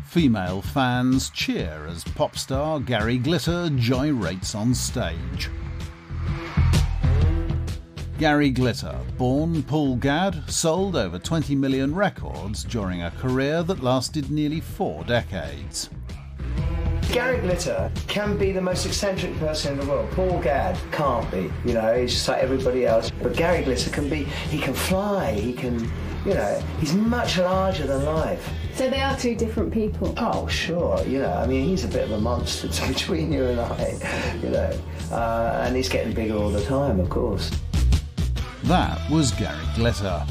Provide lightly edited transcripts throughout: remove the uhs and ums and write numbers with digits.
Female fans cheer as pop star Gary Glitter gyrates on stage. Gary Glitter, born Paul Gadd, sold over 20 million records during a career that lasted nearly 4 decades. Gary Glitter can be the most eccentric person in the world. Paul Gadd can't be, you know, he's just like everybody else. But Gary Glitter can be, he can fly, he can, you know, he's much larger than life. So they are two different people? Oh, sure, you know, I mean, he's a bit of a monster between you and I, you know, and he's getting bigger all the time, of course. That was Gary Glitter.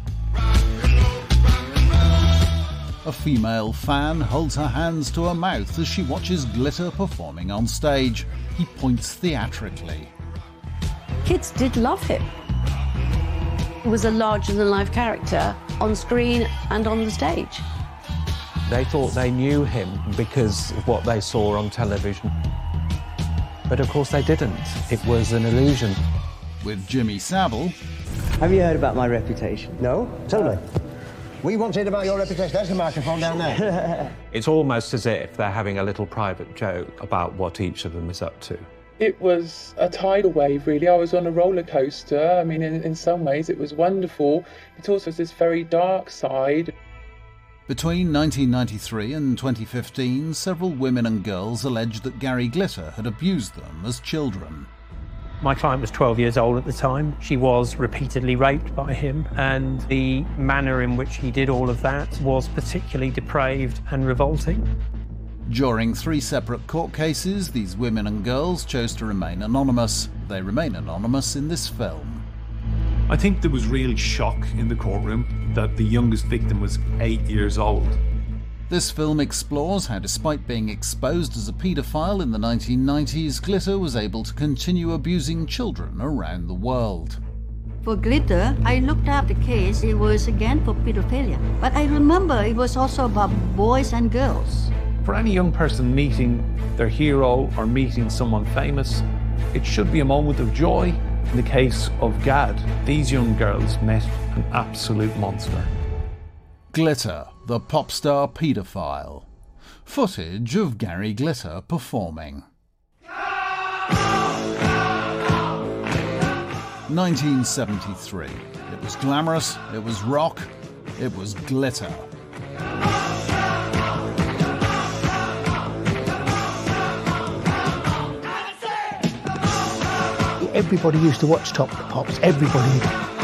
A female fan holds her hands to her mouth as she watches Glitter performing on stage. He points theatrically. Kids did love him. He was a larger-than-life character on screen and on the stage. They thought they knew him because of what they saw on television. But of course they didn't. It was an illusion. With Jimmy Savile. Have you heard about my reputation? No? Tell me. We want to hear about your reputation. There's the microphone down there. It's almost as if they're having a little private joke about what each of them is up to. It was a tidal wave, really. I was on a roller coaster. I mean, in some ways it was wonderful, but also this very dark side. Between 1993 and 2015, several women and girls alleged that Gary Glitter had abused them as children. My client was 12 years old at the time. She was repeatedly raped by him, and the manner in which he did all of that was particularly depraved and revolting. During 3 separate court cases, these women and girls chose to remain anonymous. They remain anonymous in this film. I think there was real shock in the courtroom that the youngest victim was 8 years old. This film explores how, despite being exposed as a paedophile in the 1990s, Glitter was able to continue abusing children around the world. For Glitter, I looked up the case. It was again for pedophilia. But I remember it was also about boys and girls. For any young person meeting their hero or meeting someone famous, it should be a moment of joy. In the case of Gadd, these young girls met an absolute monster. Glitter, the pop star paedophile. Footage of Gary Glitter performing. 1973. It was glamorous, it was rock, it was glitter. Everybody used to watch Top of the Pops, everybody.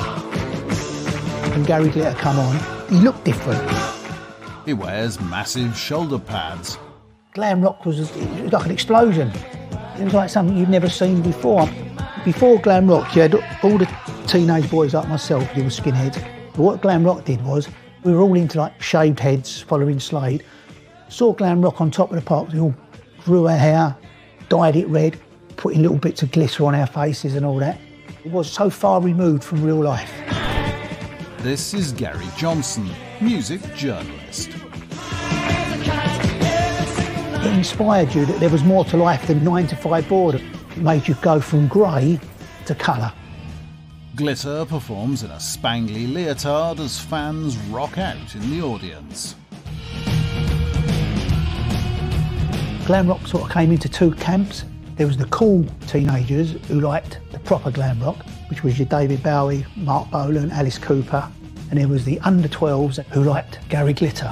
When Gary Glitter come on, he looked different. He wears massive shoulder pads. Glam rock was like an explosion. It was like something you'd never seen before. Before glam rock, you had all the teenage boys like myself, who were skinheads. But what glam rock did was, we were all into like shaved heads, following Slade. Saw glam rock on Top of the Pops, we all grew our hair, dyed it red, putting little bits of glitter on our faces and all that. It was so far removed from real life. This is Gary Johnson, music journalist. It inspired you that there was more to life than 9 to 5 boredom. It made you go from grey to colour. Glitter performs in a spangly leotard as fans rock out in the audience. Glam rock sort of came into 2 camps. There was the cool teenagers who liked the proper glam rock, which was your David Bowie, Mark Bolan, Alice Cooper, and there was the under 12s who liked Gary Glitter.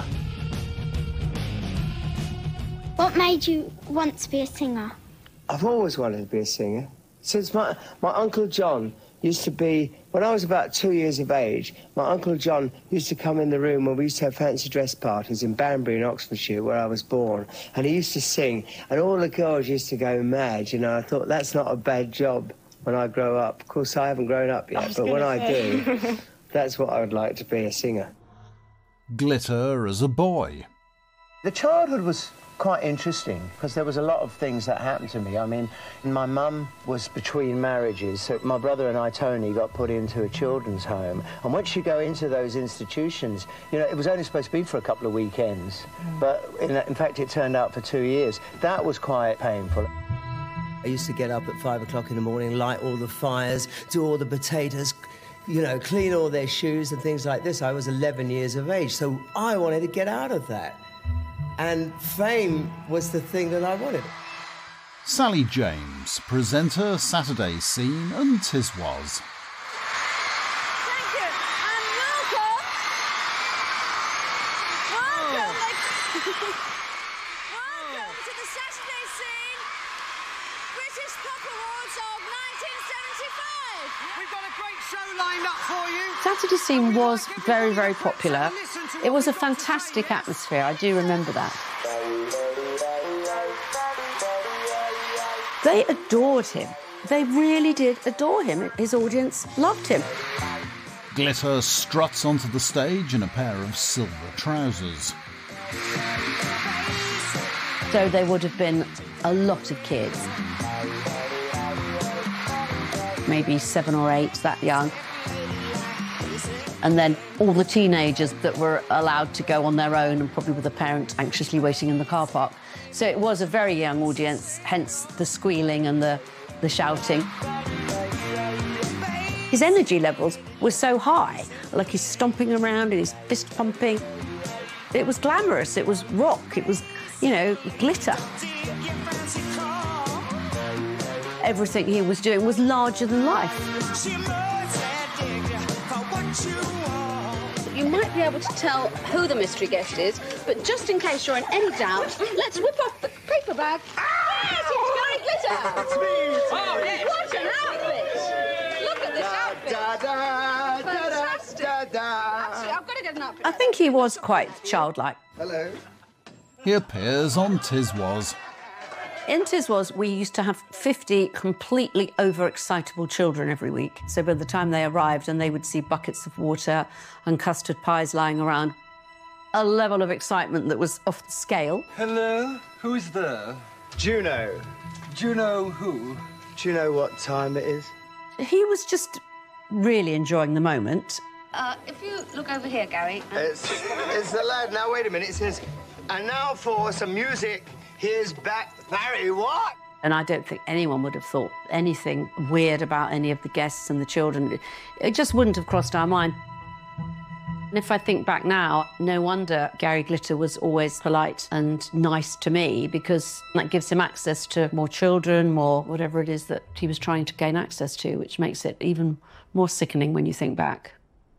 What made you want to be a singer? I've always wanted to be a singer. Since my Uncle John used to be, when I was about 2 years of age, my Uncle John used to come in the room when we used to have fancy dress parties in Banbury in Oxfordshire, where I was born, and he used to sing, and all the girls used to go mad, you know. I thought, that's not a bad job when I grow up. Of course, I haven't grown up yet, but when I do, that's what I would like to be, a singer. Glitter as a boy. The childhood was quite interesting because there was a lot of things that happened to me. I mean, my mum was between marriages, so my brother and I, Tony, got put into a children's home. And once you go into those institutions, you know, it was only supposed to be for a couple of weekends, but in fact it turned out for 2 years. That was quite painful. I used to get up at 5 o'clock in the morning, light all the fires, do all the potatoes, you know, clean all their shoes and things like this. I was 11 years of age, so I wanted to get out of that. And fame was the thing that I wanted. Sally James, presenter, Saturday Scene and 'Tis Was. Thank you, and welcome. Welcome to the Saturday Scene British Pop Awards of 1975. We've got a great show lined up for you. Saturday Scene was very, very popular. It was a fantastic atmosphere, I do remember that. They adored him. They really did adore him. His audience loved him. Glitter struts onto the stage in a pair of silver trousers. So there would have been a lot of kids. Maybe 7 or 8, that young. And then all the teenagers that were allowed to go on their own and probably with a parent anxiously waiting in the car park. So it was a very young audience, hence the squealing and the shouting. His energy levels were so high, like he's stomping around and he's fist pumping. It was glamorous, it was rock, it was, you know, glitter. Everything he was doing was larger than life. You might be able to tell who the mystery guest is, but just in case you're in any doubt, let's whip off the paper bag. Yes, it's Gary Glitter! It's me! Oh, yes. What an outfit! Look at this outfit! Fantastic! Actually, I've got to get an outfit. I think he was quite childlike. Hello. He appears on 'Tis Was. In 'Tis Was, we used to have 50 completely overexcitable children every week. So by the time they arrived and they would see buckets of water and custard pies lying around, a level of excitement that was off the scale. Hello? Who's there? Juno. Juno who? Do you know what time it is? He was just really enjoying the moment. If you look over here, Gary... It's the lad. Now, wait a minute. It says, and now for some music, here's Barry what? And I don't think anyone would have thought anything weird about any of the guests and the children. It just wouldn't have crossed our mind. And if I think back now, no wonder Gary Glitter was always polite and nice to me, because that gives him access to more children, more whatever it is that he was trying to gain access to, which makes it even more sickening when you think back.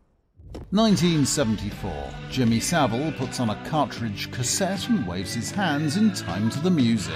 1974. Jimmy Savile puts on a cartridge cassette and waves his hands in time to the music.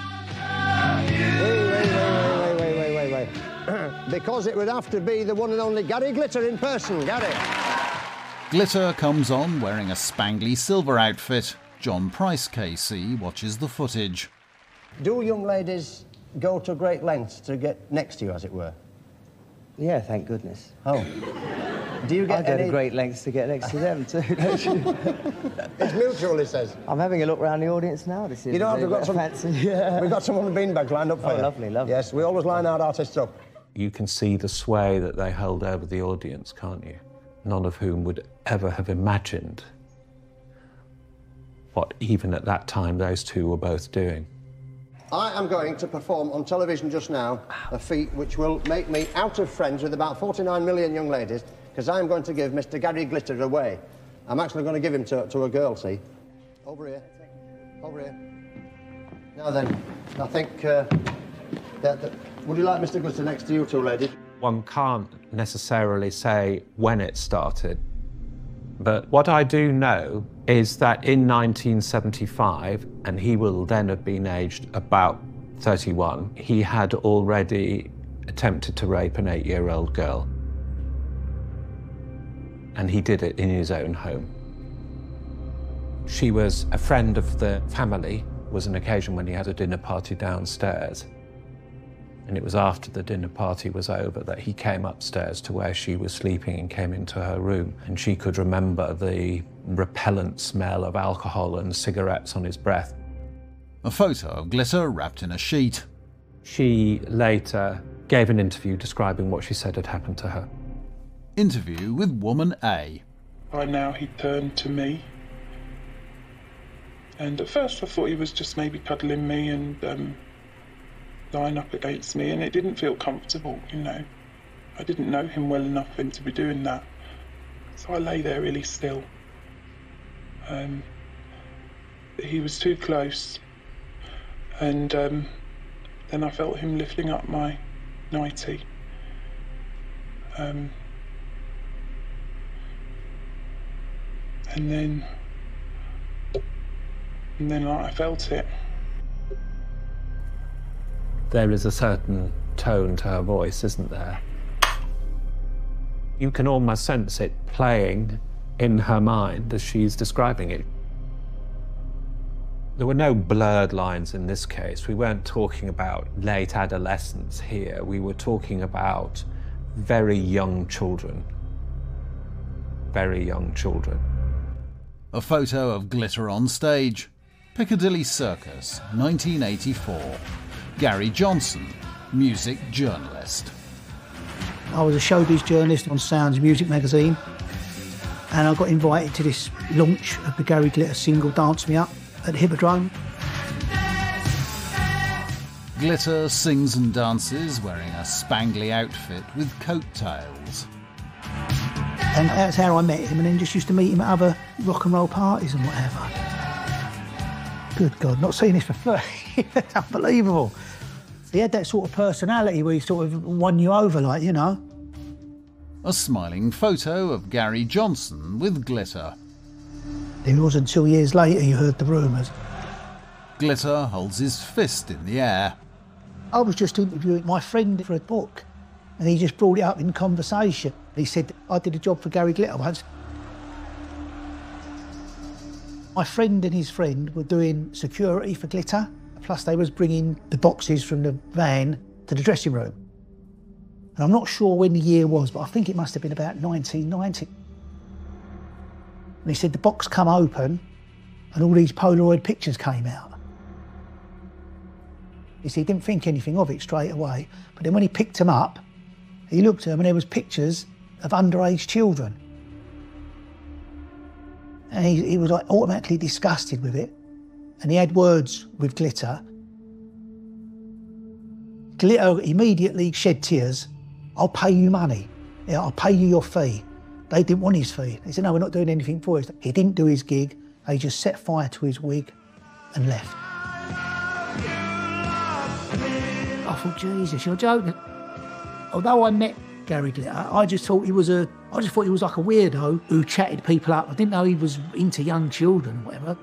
Wait. Because it would have to be the one and only Gary Glitter in person. Gary. Glitter comes on wearing a spangly silver outfit. John Price KC watches the footage. Do young ladies go to great lengths to get next to you, as it were? Yeah, thank goodness. Oh. Do you get I go to great lengths to get next to them too, don't you? It's mutual, he says. I'm having a look around the audience now to see You know, we've got some fancy. Yeah. We've got some on the beanbags lined up for you. Lovely. Yes, we always line our artists up. You can see the sway that they held over the audience, can't you? None of whom would ever have imagined what, even at that time, those two were both doing. I am going to perform on television just now a feat which will make me out of friends with about 49 million young ladies, because I'm going to give Mr. Gary Glitter away. I'm actually going to give him to a girl, see? Over here. Over here. Now then, I think would you like Mr. Glitter next to you two ladies? One can't necessarily say when it started, but what I do know is that in 1975, and he will then have been aged about 31, he had already attempted to rape an 8-year-old girl. And he did it in his own home. She was a friend of the family. It was an occasion when he had a dinner party downstairs. And it was after the dinner party was over that he came upstairs to where she was sleeping and came into her room. And she could remember the repellent smell of alcohol and cigarettes on his breath. A photo of Glitter wrapped in a sheet. She later gave an interview describing what she said had happened to her. Interview with Woman A. By now he turned to me. And at first I thought he was just maybe cuddling me and lying up against me, and it didn't feel comfortable, you know. I didn't know him well enough for him to be doing that. So I lay there really still. he was too close, and then I felt him lifting up my nightie. And then I felt it. There is a certain tone to her voice, isn't there? You can almost sense it playing in her mind as she's describing it. There were no blurred lines in this case. We weren't talking about late adolescence here. We were talking about very young children. Very young children. A photo of Glitter on stage. Piccadilly Circus, 1984. Gary Johnson, music journalist. I was a showbiz journalist on Sounds Music magazine, and I got invited to this launch of the Gary Glitter single Dance Me Up at the Hippodrome. Glitter sings and dances wearing a spangly outfit with coattails. And that's how I met him, and then just used to meet him at other rock and roll parties and whatever. Good God, not seen this before. It's unbelievable. He had that sort of personality where he sort of won you over, like, you know. A smiling photo of Gary Johnson with Glitter. It wasn't until years later you heard the rumours. Glitter holds his fist in the air. I was just interviewing my friend for a book, and he just brought it up in conversation. He said, I did a job for Gary Glitter once. My friend and his friend were doing security for Glitter, plus they was bringing the boxes from the van to the dressing room. And I'm not sure when the year was, but I think it must have been about 1990. And he said the box come open and all these Polaroid pictures came out. He said he didn't think anything of it straight away, but then when he picked them up, he looked at them and there was pictures of underage children. And he was like automatically disgusted with it. And he had words with Glitter. Glitter immediately shed tears. I'll pay you money. Yeah, I'll pay you your fee. They didn't want his fee. They said, no, we're not doing anything for us. He didn't do his gig. They just set fire to his wig and left. I thought, Jesus, you're joking. Although I met Gary Glitter, I just thought he was like a weirdo who chatted people up. I didn't know he was into young children or whatever.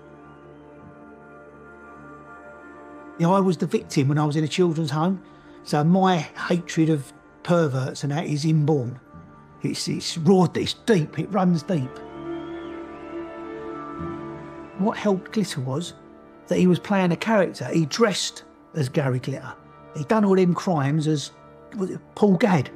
You know, I was the victim when I was in a children's home, so my hatred of perverts and that is inborn. It's raw, it's deep, it runs deep. What helped Glitter was that he was playing a character. He dressed as Gary Glitter. He'd done all them crimes as Paul Gadd.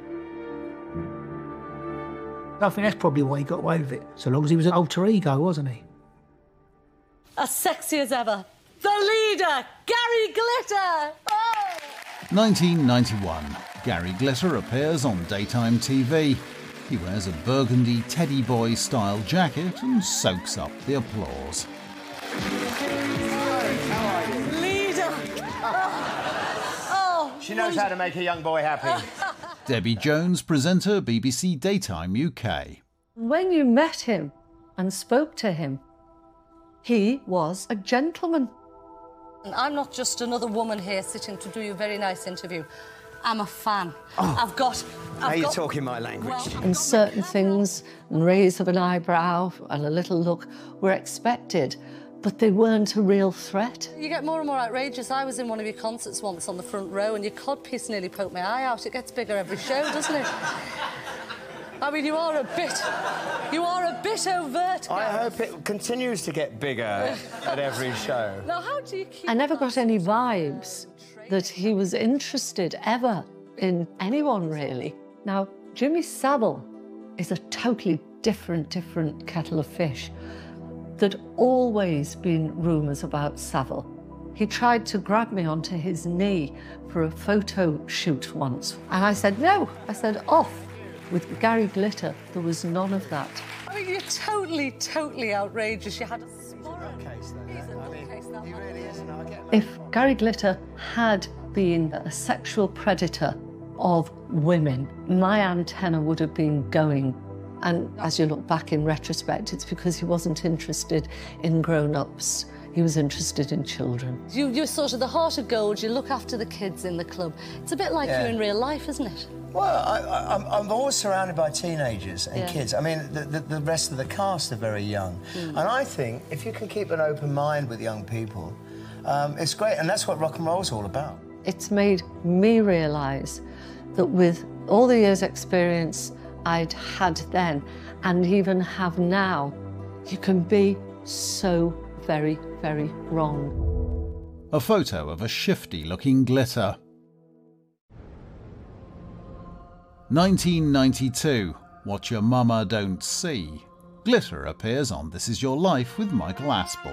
I think that's probably why he got away with it, so long as he was an alter ego, wasn't he? As sexy as ever. The leader, Gary Glitter! Oh! 1991. Gary Glitter appears on daytime TV. He wears a burgundy teddy boy style jacket and soaks up the applause. Leader! Oh, she knows how to make a young boy happy. Debbie Jones, presenter, BBC Daytime UK. When you met him and spoke to him, he was a gentleman. I'm not just another woman here sitting to do you a very nice interview. I'm a fan. I've got Now you're talking my language. And certain things, and raise of an eyebrow and a little look, were expected, but they weren't a real threat. You get more and more outrageous. I was in one of your concerts once on the front row and your codpiece nearly poked my eye out. It gets bigger every show, doesn't it? I mean, you are a bit overt. I hope it continues to get bigger at every show. Now, how do you keep... I never got any vibes that he was interested ever in anyone, really. Now, Jimmy Savile is a totally different kettle of fish. There'd always been rumours about Savile. He tried to grab me onto his knee for a photo shoot once, and I said no. I said off. With Gary Glitter, there was none of that. I mean, you're totally outrageous. You had a nutcase there. He's a nutcase, that man. Really isn't. I get that. If Gary Glitter had been a sexual predator of women, my antenna would have been going. And as you look back in retrospect, it's because he wasn't interested in grown-ups. he was interested in children. You're sort of the heart of gold, you look after the kids in the club. It's a bit like you in real life, isn't it? Well, I'm always surrounded by teenagers and Yeah. kids. I mean, the rest of the cast are very young. And I think if you can keep an open mind with young people, it's great. And that's what rock and roll's all about. It's made me realise that with all the years' experience I'd had then and even have now, you can be so very, very wrong. A photo of a shifty-looking Glitter. 1992. What Your Mama Don't See. Glitter appears on This Is Your Life with Michael Aspel.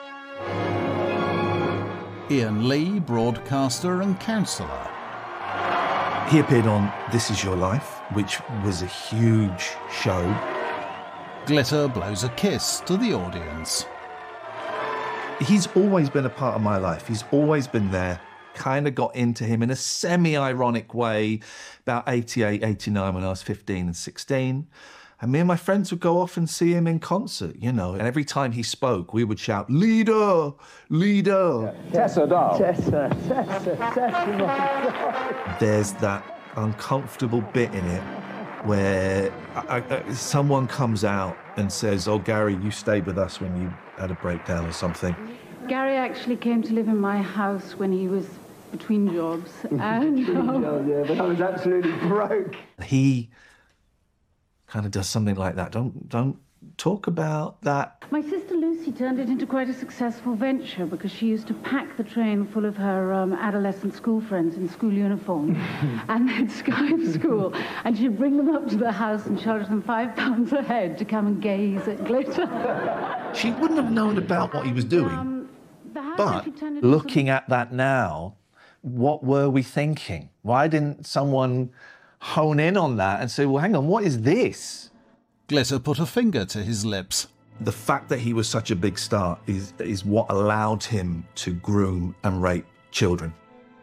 Ian Lee, broadcaster and counsellor. He appeared on This Is Your Life, which was a huge show. Glitter blows a kiss to the audience. He's always been a part of my life. He's always been there. Kind of got into him in a semi-ironic way about 88, 89 when I was 15 and 16. And me and my friends would go off and see him in concert, you know. And every time he spoke, we would shout, "Leader! Leader!" Tessa, doll. Tessa, my God. There's that uncomfortable bit in it where someone comes out and says, "Oh, Gary, you stayed with us when you had a breakdown or something." Gary actually came to live in my house when he was between jobs. And Yeah, but I was absolutely broke. He kind of does something like that. Don't talk about that. my sister Lucy turned it into quite a successful venture because she used to pack the train full of her adolescent school friends in school uniform and they'd Skype school, and she'd bring them up to the house and charge them £5 a head to come and gaze at Glitter. She wouldn't have known about what he was doing. But looking at that now, what were we thinking? Why didn't someone hone in on that and say, well, hang on, what is this? Glitter put a finger to his lips. The fact that he was such a big star is what allowed him to groom and rape children.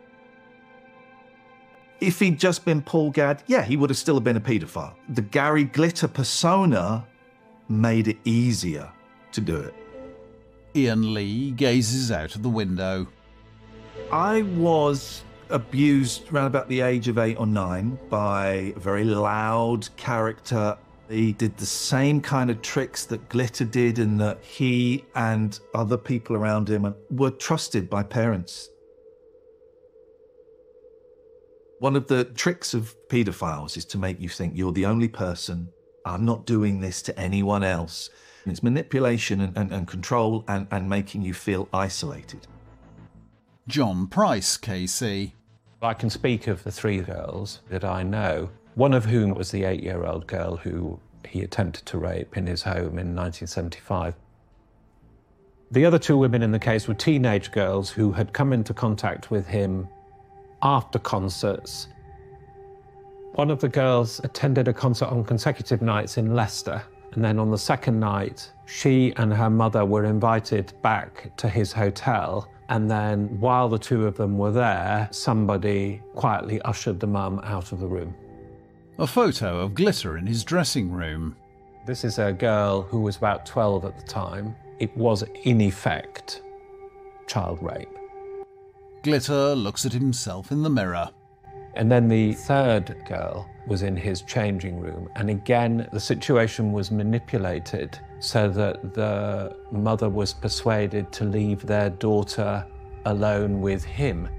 If he'd just been Paul Gadd, yeah, he would have still been a paedophile. The Gary Glitter persona made it easier to do it. Ian Lee gazes out of the window. I was abused around about the age of 8 or 9 by a very loud character. He did the same kind of tricks that Glitter did, and that he and other people around him were trusted by parents. One of the tricks of paedophiles is to make you think you're the only person. I'm not doing this to anyone else. And it's manipulation and control and making you feel isolated. John Price, KC. I can speak of the 3 girls that I know, one of whom was the 8-year-old girl who he attempted to rape in his home in 1975. The other 2 women in the case were teenage girls who had come into contact with him after concerts. One of the girls attended a concert on consecutive nights in Leicester, and then on the second night, she and her mother were invited back to his hotel. And then while the 2 of them were there, somebody quietly ushered the mum out of the room. A photo of Glitter in his dressing room. This is a girl who was about 12 at the time. It was, in effect, child rape. Glitter looks at himself in the mirror. And then the 3rd girl was in his changing room. And again, the situation was manipulated so that the mother was persuaded to leave their daughter alone with him.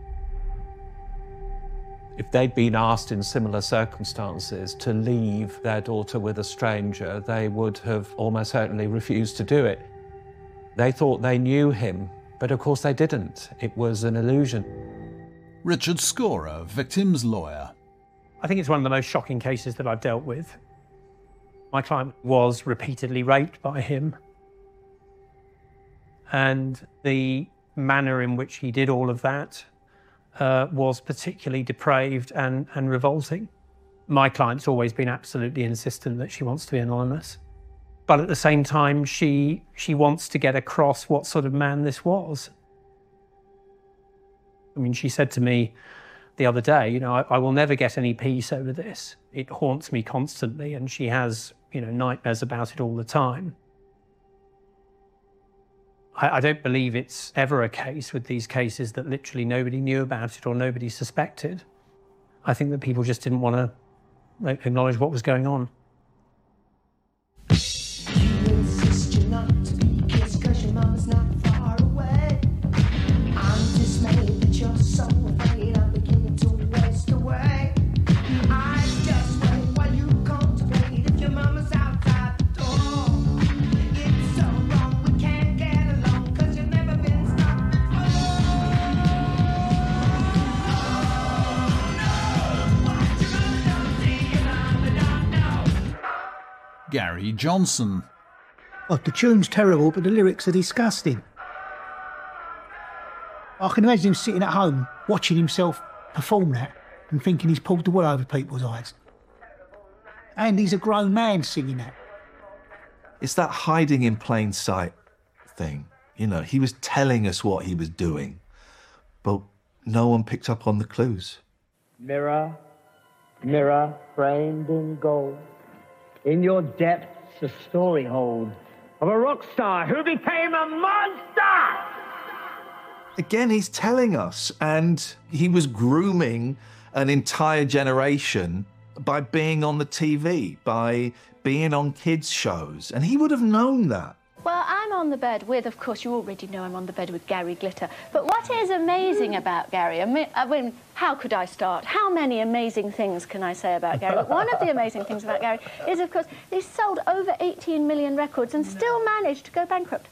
If they'd been asked in similar circumstances to leave their daughter with a stranger, they would have almost certainly refused to do it. They thought they knew him, but of course they didn't. It was an illusion. Richard Scorer, victim's lawyer. I think it's one of the most shocking cases that I've dealt with. My client was repeatedly raped by him, and the manner in which he did all of that was particularly depraved and revolting. My client's always been absolutely insistent that she wants to be anonymous, but at the same time, she wants to get across what sort of man this was. I mean, she said to me the other day, you know, I will never get any peace over this. It haunts me constantly, and she has, you know, nightmares about it all the time. I don't believe it's ever a case with these cases that literally nobody knew about it or nobody suspected. I think that people just didn't want to acknowledge what was going on. Gary Johnson. Oh, the tune's terrible, but the lyrics are disgusting. I can imagine him sitting at home, watching himself perform that and thinking he's pulled the wool over people's eyes. And he's a grown man singing that. It's that hiding in plain sight thing. You know, he was telling us what he was doing, but no one picked up on the clues. Mirror, mirror, framed in gold, in your depths a story hold of a rock star who became a monster! Again, he's telling us, and he was grooming an entire generation by being on the TV, by being on kids' shows, and he would have known that. Well, I'm on the bed with, of course, you already know I'm on the bed with Gary Glitter. But what is amazing about Gary? I mean, how could I start? How many amazing things can I say about Gary? One of the amazing things about Gary is, of course, he's sold over 18 million records and still managed to go bankrupt.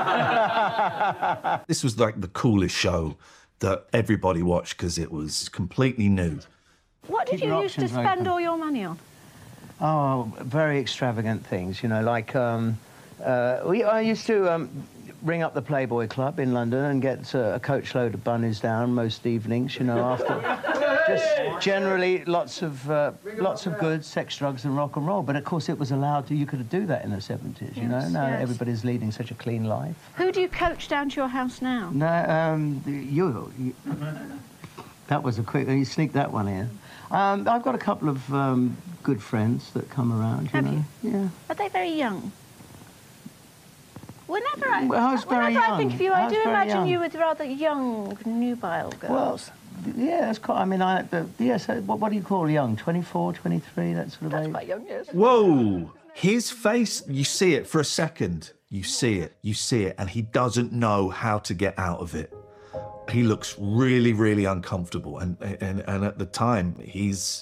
This was like the coolest show that everybody watched because it was completely new. What did you used to spend all your money on? Oh, very extravagant things, you know, like... I used to ring up the Playboy Club in London and get a coachload of bunnies down most evenings, you know, after... Just generally lots of goods, sex, drugs and rock and roll. But, of course, it was allowed to... You could do that in the 70s, you know? Now everybody's leading such a clean life. Who do you coach down to your house now? No, you... That was a quick... You sneaked that one in. I've got a couple of good friends that come around, you know? Yeah. Are they very young? Whenever I think of you, I do imagine you with rather young, nubile girls. Well, yeah, that's quite... I mean, yes, what do you call young? 24, 23, that sort of age? That's quite young, yes. Whoa! His face, you see it for a second. You see it, and he doesn't know how to get out of it. He looks really, really uncomfortable, and at the time, he's...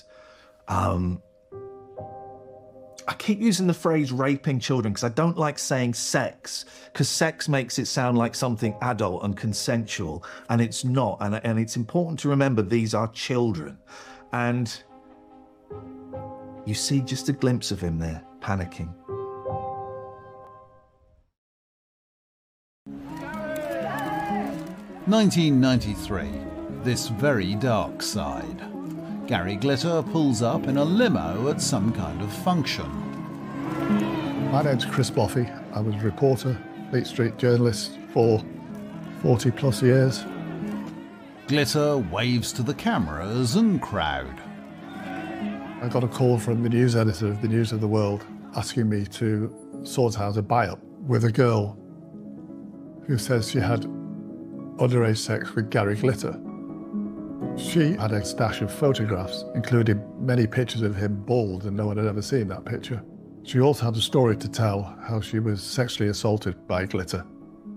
I keep using the phrase raping children because I don't like saying sex, because sex makes it sound like something adult and consensual, and it's not. And it's important to remember these are children. And you see just a glimpse of him there, panicking. "1993, this very dark side. Gary Glitter pulls up in a limo at some kind of function. My name's Chris Boffey. I was a reporter, Fleet Street journalist for 40 plus years. Glitter waves to the cameras and crowd. I got a call from the news editor of the News of the World asking me to sort out a buy-up with a girl who says she had underage sex with Gary Glitter. She had a stash of photographs, including many pictures of him bald, and no one had ever seen that picture. She also had a story to tell how she was sexually assaulted by Glitter.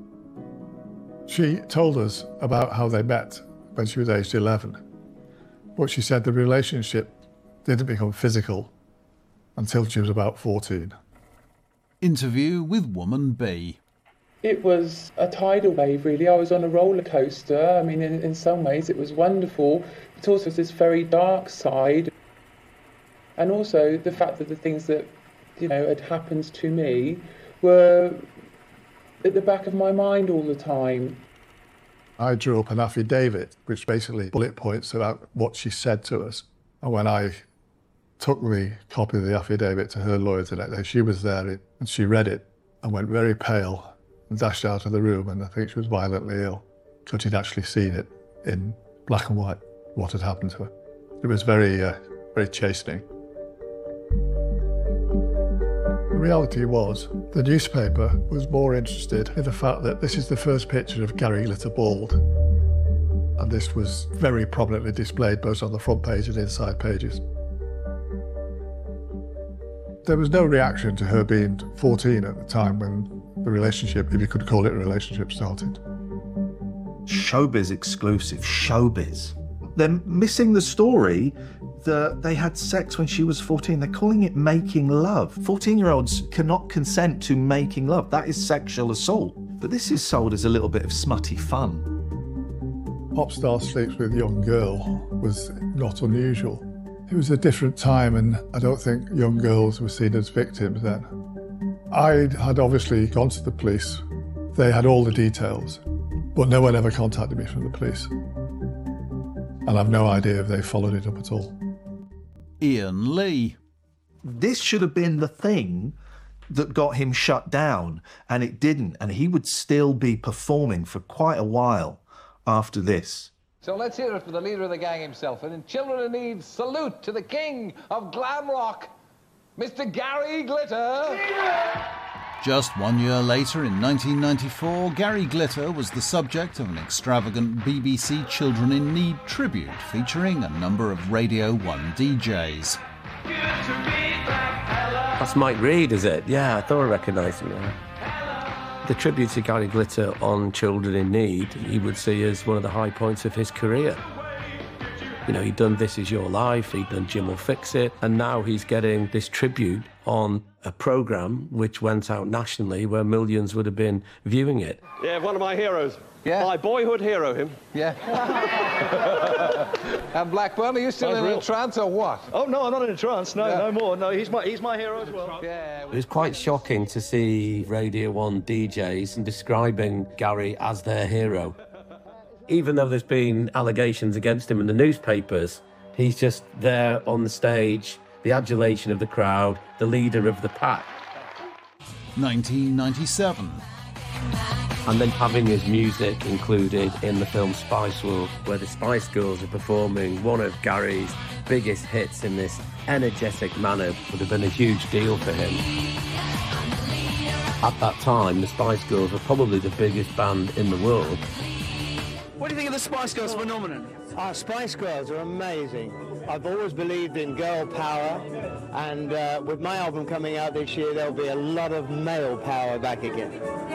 She told us about how they met when she was aged 11, but she said the relationship didn't become physical until she was about 14. Interview with Woman B. It was a tidal wave, really. I was on a roller coaster. I mean, in some ways it was wonderful. It also was this very dark side. And also the fact that the things that, you know, had happened to me were at the back of my mind all the time. I drew up an affidavit, which basically bullet points about what she said to us. And when I took the copy of the affidavit to her lawyer the next day, she was there and she read it and went very pale and dashed out of the room, and I think she was violently ill, because she'd actually seen it in black and white, what had happened to her. It was very, very chastening. The reality was, the newspaper was more interested in the fact that this is the first picture of Gary Glitter bald. And this was very prominently displayed both on the front page and inside pages. There was no reaction to her being 14 at the time when the relationship, if you could call it a relationship, started. Showbiz exclusive, showbiz. They're missing the story that they had sex when she was 14. They're calling it making love. 14-year-olds cannot consent to making love. That is sexual assault. But this is sold as a little bit of smutty fun. Pop star sleeps with young girl was not unusual. It was a different time, and I don't think young girls were seen as victims then. I had obviously gone to the police. They had all the details, but no one ever contacted me from the police. And I've no idea if they followed it up at all. Ian Lee. This should have been the thing that got him shut down, and it didn't, and he would still be performing for quite a while after this. So let's hear it for the leader of the gang himself, and in Children in Need, salute to the king of glam rock, Mr. Gary Glitter. Just 1 year later, in 1994, Gary Glitter was the subject of an extravagant BBC Children in Need tribute featuring a number of Radio 1 DJs. That's Mike Reid, is it? Yeah, I thought I recognised him. Yeah. The tribute to Gary Glitter on Children in Need, he would see as one of the high points of his career. You know, he'd done This Is Your Life, he'd done Jim Will Fix It, and now he's getting this tribute on a programme which went out nationally where millions would have been viewing it. Yeah, one of my heroes. Yeah? My boyhood hero, him. Yeah. And Blackburn, are you still in a trance or what? Oh, no, I'm not in a trance. No, no more. No, he's my hero as well. Yeah. It was quite shocking to see Radio 1 DJs and describing Gary as their hero. Even though there's been allegations against him in the newspapers, he's just there on the stage, the adulation of the crowd, the leader of the pack. 1997. And then having his music included in the film Spice World, where the Spice Girls are performing one of Gary's biggest hits in this energetic manner, would have been a huge deal for him. At that time, the Spice Girls were probably the biggest band in the world. What do you think of the Spice Girls phenomenon? Our Spice Girls are amazing. I've always believed in girl power, and with my album coming out this year, there'll be a lot of male power back again.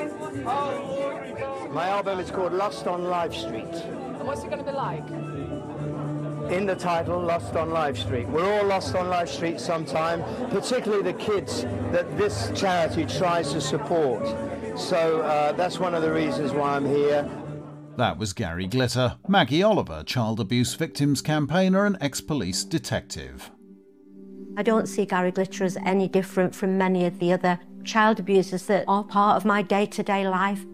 My album is called Lost on Live Street. And what's it going to be like? In the title, Lost on Live Street. We're all lost on Live Street sometime, particularly the kids that this charity tries to support. So that's one of the reasons why I'm here. That was Gary Glitter, Maggie Oliver, child abuse victims campaigner and ex-police detective. I don't see Gary Glitter as any different from many of the other child abusers that are part of my day-to-day life.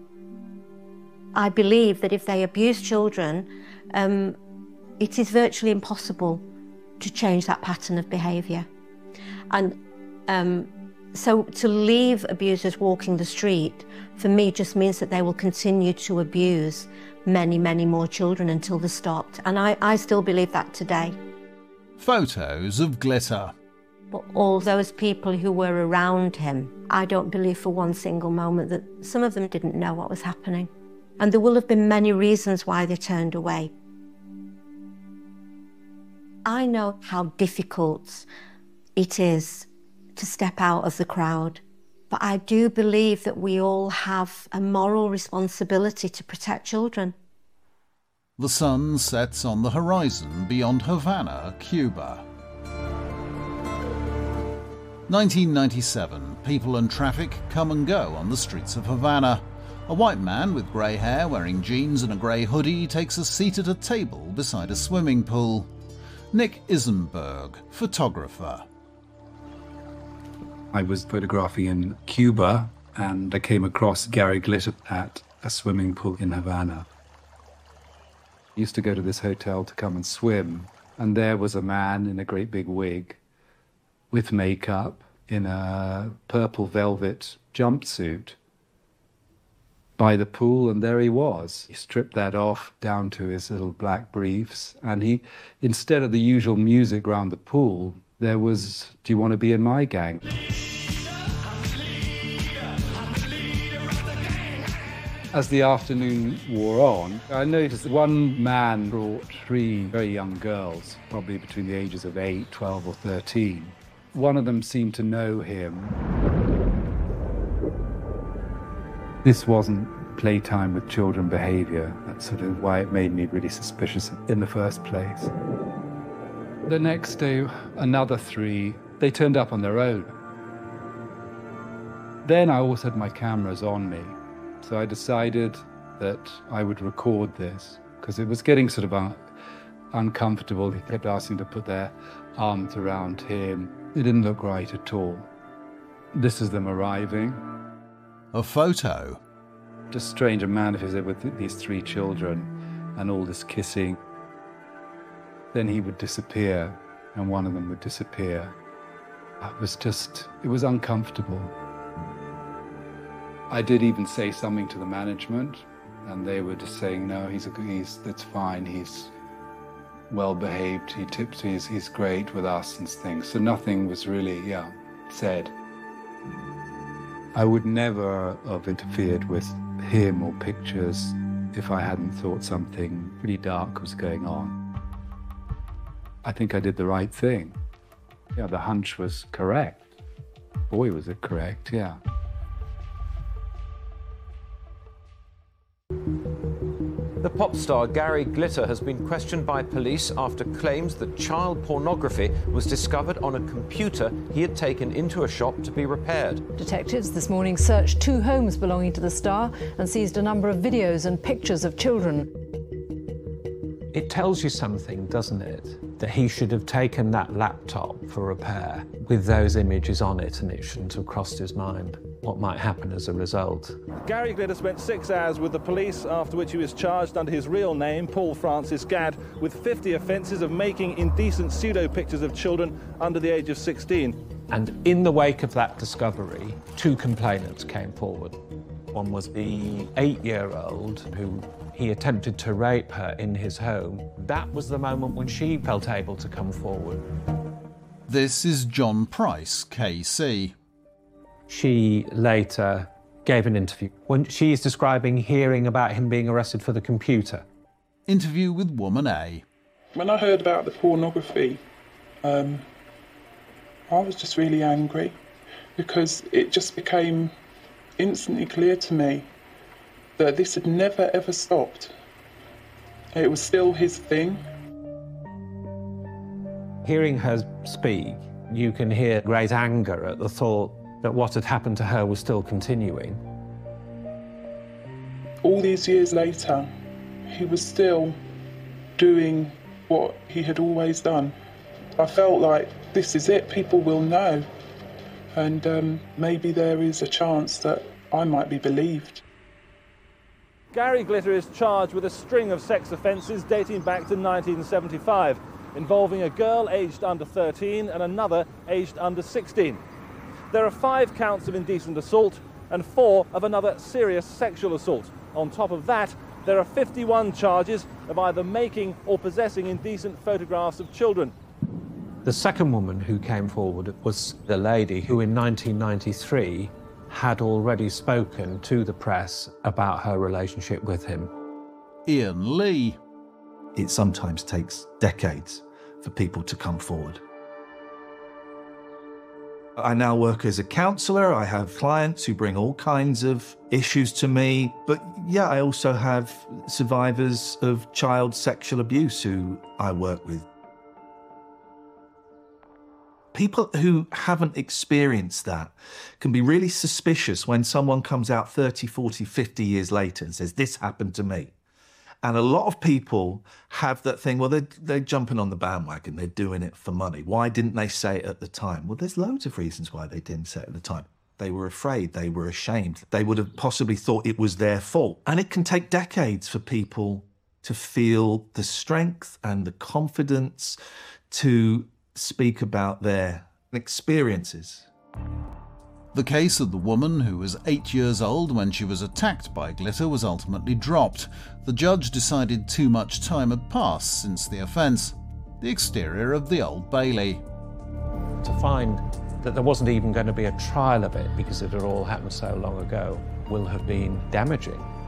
I believe that if they abuse children, it is virtually impossible to change that pattern of behaviour. And so to leave abusers walking the street, for me, just means that they will continue to abuse many, many more children until they're stopped. And I still believe that today. Photos of Glitter. But all those people who were around him, I don't believe for one single moment that some of them didn't know what was happening. And there will have been many reasons why they turned away. I know how difficult it is to step out of the crowd, but I do believe that we all have a moral responsibility to protect children. The sun sets on the horizon beyond Havana, Cuba. 1997, people and traffic come and go on the streets of Havana. A white man with grey hair wearing jeans and a grey hoodie takes a seat at a table beside a swimming pool. Nick Isenberg, photographer. I was photographing in Cuba and I came across Gary Glitter at a swimming pool in Havana. I used to go to this hotel to come and swim, and there was a man in a great big wig with makeup in a purple velvet jumpsuit by the pool, and there he was. He stripped that off down to his little black briefs, and he, instead of the usual music around the pool, there was, "Do you want to be in my gang?" As the afternoon wore on, I noticed that one man brought 3 very young girls, probably between the ages of 8, 12 or 13. One of them seemed to know him. This wasn't playtime with children behavior. That's sort of why it made me really suspicious in the first place. The next day, another 3, they turned up on their own. Then I always had my cameras on me. So I decided that I would record this because it was getting sort of uncomfortable. They kept asking to put their arms around him. It didn't look right at all. This is them arriving. A photo. Just strange, a man is there with these 3 children and all this kissing. Then he would disappear and one of them would disappear. It was uncomfortable. I did even say something to the management, and they were just saying, no, that's fine, he's well behaved, he's great with us and things. So nothing was really, said. I would never have interfered with him or pictures if I hadn't thought something pretty dark was going on. I think I did the right thing. Yeah, the hunch was correct. Boy, was it correct, yeah. The pop star Gary Glitter has been questioned by police after claims that child pornography was discovered on a computer he had taken into a shop to be repaired. Detectives this morning searched 2 homes belonging to the star and seized a number of videos and pictures of children. It tells you something, doesn't it? That he should have taken that laptop for repair with those images on it, and it shouldn't have crossed his mind what might happen as a result. Gary Glitter spent 6 hours with the police, after which he was charged under his real name, Paul Francis Gadd, with 50 offences of making indecent pseudo-pictures of children under the age of 16. And in the wake of that discovery, 2 complainants came forward. One was the 8-year-old who he attempted to rape her in his home. That was the moment when she felt able to come forward. This is John Price, KC. She later gave an interview when she is describing hearing about him being arrested for the computer. Interview with Woman A. When I heard about the pornography, I was just really angry because it just became instantly clear to me that this had never ever stopped. It was still his thing. Hearing her speak, you can hear great anger at the thought that what had happened to her was still continuing. All these years later, he was still doing what he had always done. I felt like this is it, people will know. And maybe there is a chance that I might be believed. Gary Glitter is charged with a string of sex offences dating back to 1975, involving a girl aged under 13 and another aged under 16. There are 5 counts of indecent assault and 4 of another serious sexual assault. On top of that, there are 51 charges of either making or possessing indecent photographs of children. The second woman who came forward was the lady who in 1993 had already spoken to the press about her relationship with him. Ian Lee. It sometimes takes decades for people to come forward. I now work as a counsellor. I have clients who bring all kinds of issues to me. But yeah, I also have survivors of child sexual abuse who I work with. People who haven't experienced that can be really suspicious when someone comes out 30, 40, 50 years later and says, this happened to me. And a lot of people have that thing, well, they're jumping on the bandwagon, they're doing it for money. Why didn't they say it at the time? Well, there's loads of reasons why they didn't say it at the time. They were afraid, they were ashamed. They would have possibly thought it was their fault. And it can take decades for people to feel the strength and the confidence to speak about their experiences. The case of the woman who was 8 years old when she was attacked by Glitter was ultimately dropped. The judge decided too much time had passed since the offence. The exterior of the Old Bailey. To find that there wasn't even going to be a trial of it because it had all happened so long ago will have been damaging.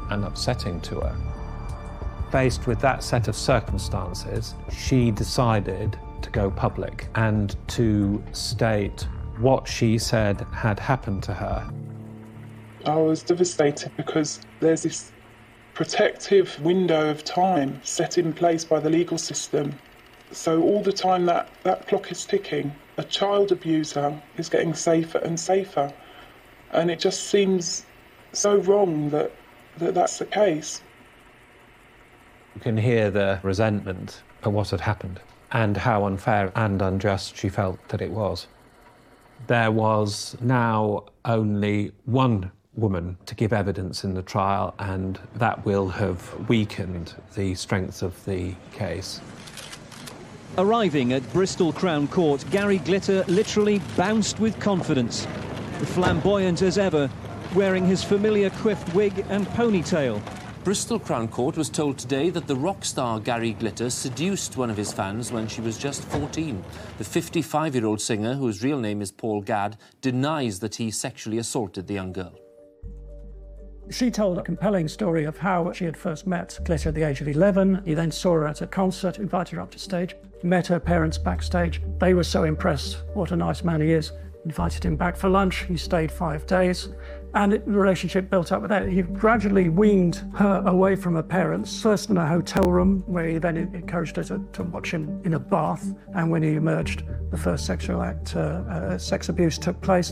and upsetting to her. Faced with that set of circumstances, she decided to go public and to state what she said had happened to her. I was devastated because there's this protective window of time set in place by the legal system. So all the time that clock is ticking, a child abuser is getting safer and safer. And it just seems so wrong that that's the case. You can hear the resentment at what had happened and how unfair and unjust she felt that it was. There was now only one woman to give evidence in the trial, and that will have weakened the strength of the case. Arriving at Bristol Crown Court, Gary Glitter literally bounced with confidence. Flamboyant as ever, wearing his familiar quiffed wig and ponytail. Bristol Crown Court was told today that the rock star Gary Glitter seduced one of his fans when she was just 14. The 55-year-old singer, whose real name is Paul Gadd, denies that he sexually assaulted the young girl. She told a compelling story of how she had first met Glitter at the age of 11. He then saw her at a concert, invited her up to stage, met her parents backstage. They were so impressed, what a nice man he is, invited him back for lunch. He stayed 5 days, and the relationship built up with that. He gradually weaned her away from her parents, first in a hotel room, where he then encouraged her to watch him in a bath, and when he emerged, the first sexual act, sex abuse took place.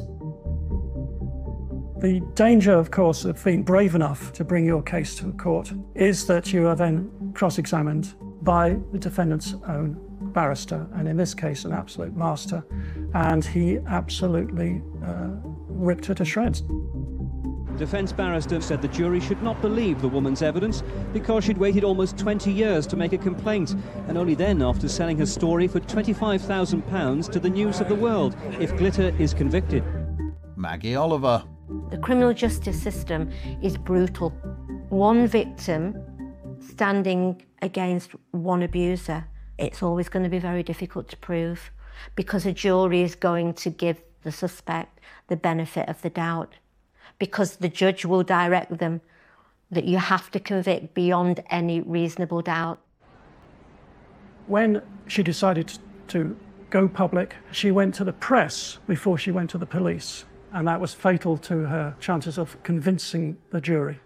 The danger, of course, of being brave enough to bring your case to the court is that you are then cross-examined by the defendant's own barrister, and in this case, an absolute master, and he absolutely ripped her to shreds. Defence barrister said the jury should not believe the woman's evidence because she'd waited almost 20 years to make a complaint, and only then after selling her story for £25,000 to the News of the World if Glitter is convicted. Maggie Oliver. The criminal justice system is brutal. One victim standing against one abuser, it's always going to be very difficult to prove because a jury is going to give the suspect the benefit of the doubt, because the judge will direct them that you have to convict beyond any reasonable doubt. When she decided to go public, she went to the press before she went to the police, and that was fatal to her chances of convincing the jury.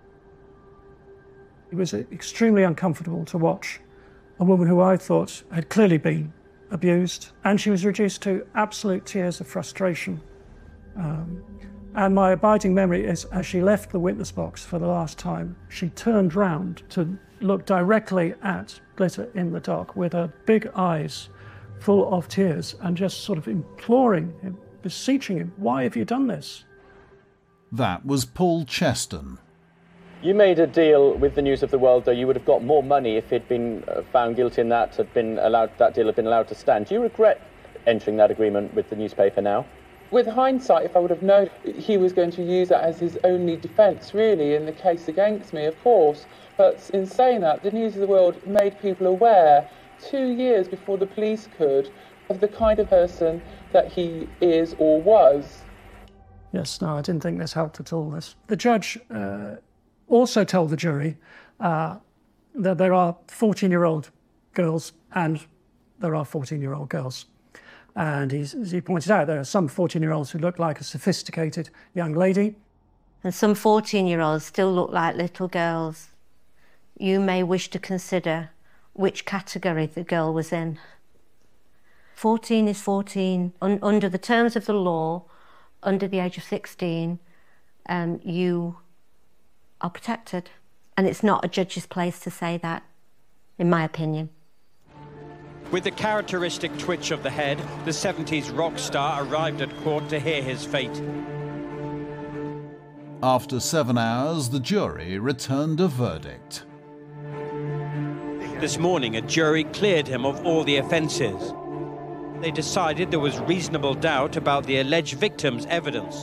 It was extremely uncomfortable to watch a woman who I thought had clearly been abused, and she was reduced to absolute tears of frustration. And my abiding memory is, as she left the witness box for the last time, she turned round to look directly at Glitter in the dock with her big eyes full of tears and just sort of imploring him, beseeching him, why have you done this? That was Paul Cheston. You made a deal with the News of the World, though you would have got more money if he'd been found guilty and that deal had been allowed to stand. Do you regret entering that agreement with the newspaper now? With hindsight, if I would have known he was going to use that as his only defence, really, in the case against me, of course. But in saying that, the News of the World made people aware 2 years before the police could of the kind of person that he is or was. Yes, no, I didn't think this helped at all. The judge also told the jury that there are 14-year-old girls and there are 14-year-old girls. And as he pointed out, there are some 14-year-olds who look like a sophisticated young lady. And some 14-year-olds still look like little girls. You may wish to consider which category the girl was in. 14 is 14. Under the terms of the law, under the age of 16, you are protected. And it's not a judge's place to say that, in my opinion. With the characteristic twitch of the head, the 70s rock star arrived at court to hear his fate. After 7 hours, the jury returned a verdict. This morning, a jury cleared him of all the offences. They decided there was reasonable doubt about the alleged victim's evidence.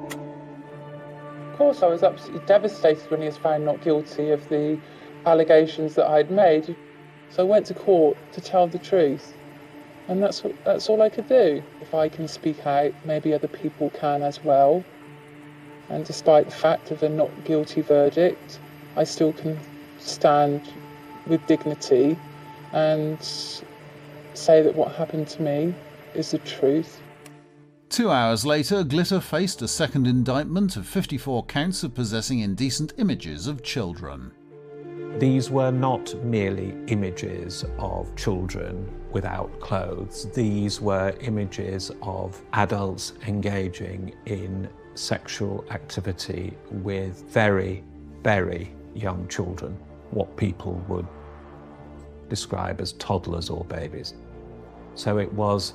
Of course, I was absolutely devastated when he was found not guilty of the allegations that I'd made. So I went to court to tell the truth, and that's all I could do. If I can speak out, maybe other people can as well. And despite the fact of a not guilty verdict, I still can stand with dignity and say that what happened to me is the truth. 2 hours later, Glitter faced a second indictment of 54 counts of possessing indecent images of children. These were not merely images of children without clothes. These were images of adults engaging in sexual activity with very, very young children, what people would describe as toddlers or babies. So it was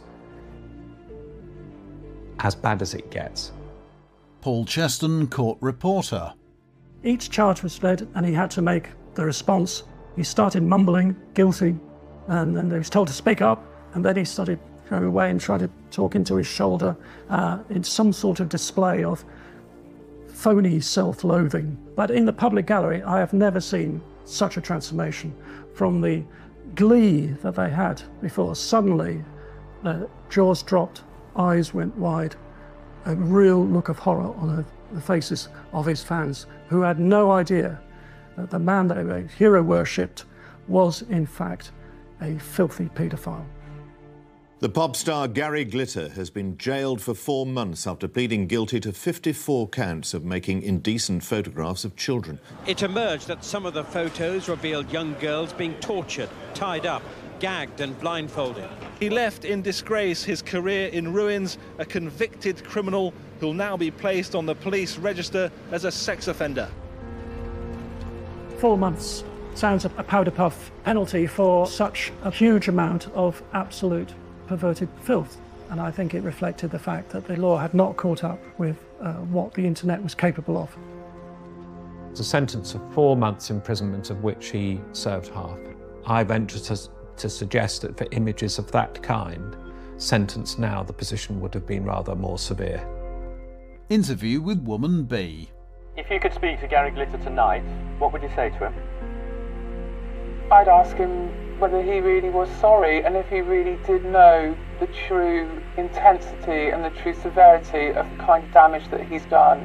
as bad as it gets. Paul Cheston, court reporter. Each charge was read and he had to make the response. He started mumbling, guilty, and then he was told to speak up, and then he started going away and tried to talk into his shoulder in some sort of display of phony self-loathing. But in the public gallery, I have never seen such a transformation from the glee that they had before. Suddenly, jaws dropped, eyes went wide, a real look of horror on the faces of his fans, who had no idea that the man that they hero worshipped was, in fact, a filthy paedophile. The pop star Gary Glitter has been jailed for 4 months after pleading guilty to 54 counts of making indecent photographs of children. It emerged that some of the photos revealed young girls being tortured, tied up, gagged and blindfolded. He left in disgrace, his career in ruins, a convicted criminal who'll now be placed on the police register as a sex offender. 4 months sounds a powder puff penalty for such a huge amount of absolute perverted filth. And I think it reflected the fact that the law had not caught up with what the internet was capable of. It's a sentence of 4 months imprisonment, of which he served half. I venture to suggest that for images of that kind, sentenced now, the position would have been rather more severe. Interview with woman B. If you could speak to Gary Glitter tonight, what would you say to him? I'd ask him whether he really was sorry and if he really did know the true intensity and the true severity of the kind of damage that he's done.